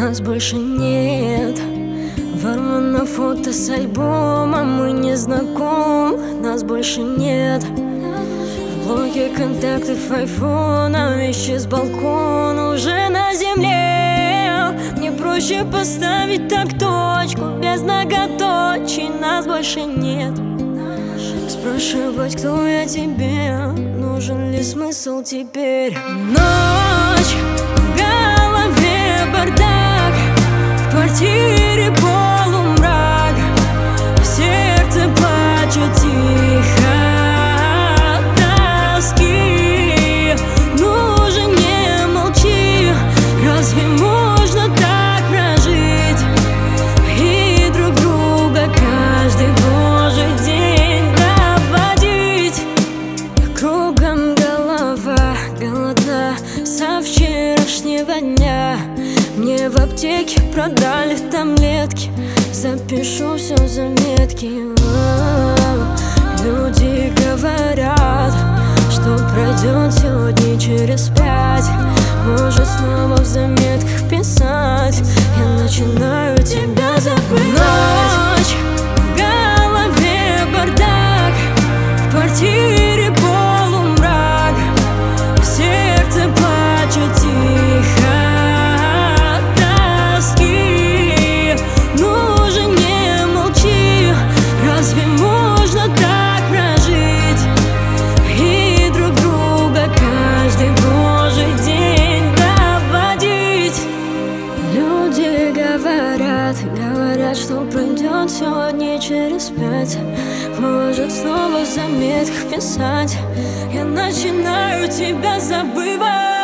нас больше нет. Ворвано на фото с альбома, мы не знаком, нас больше нет. В блоке контактов айфона, вещи с балкона уже на земле. Мне проще поставить так точку, без многоточий, нас больше нет. Спрашивать, кто я тебе, нужен ли смысл теперь? Ночь, в голове бардак, в квартире полумрак, в сердце плачет тихо от тоски. Ну же, не молчи, разве можно так прожить и друг друга каждый божий день доводить? Кругом голова голодна со вчерашнего дня. Мне в аптеке продали таблетки, запишу все в заметки. Люди говорят, что пройдет сегодня через 5. Может снова в заметках писать, я начинаю тебя забывать. Ночь, в голове бардак, в квартире полумрак, в сердце плачет тихо от тоски. Ну же, не молчи, разве можно так прожить и друг друга каждый божий день доводить? Люди говорят, что пройдет сегодня через 5. Может снова в заметках писать, я начинаю тебя забывать.